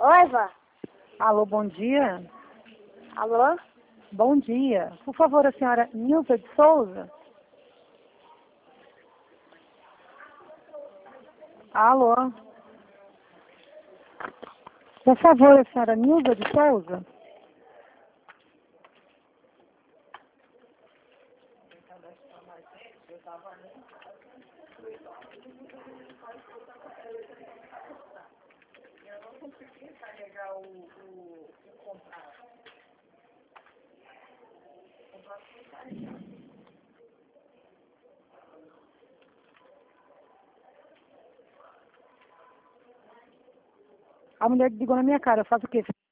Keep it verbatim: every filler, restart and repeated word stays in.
Oi, vó. Alô, bom dia. Alô? Bom dia. Por favor, a senhora Nilza de Souza? Alô? Por favor, a senhora Nilza de Souza? A mulher ligou na minha cara, eu faço o quê?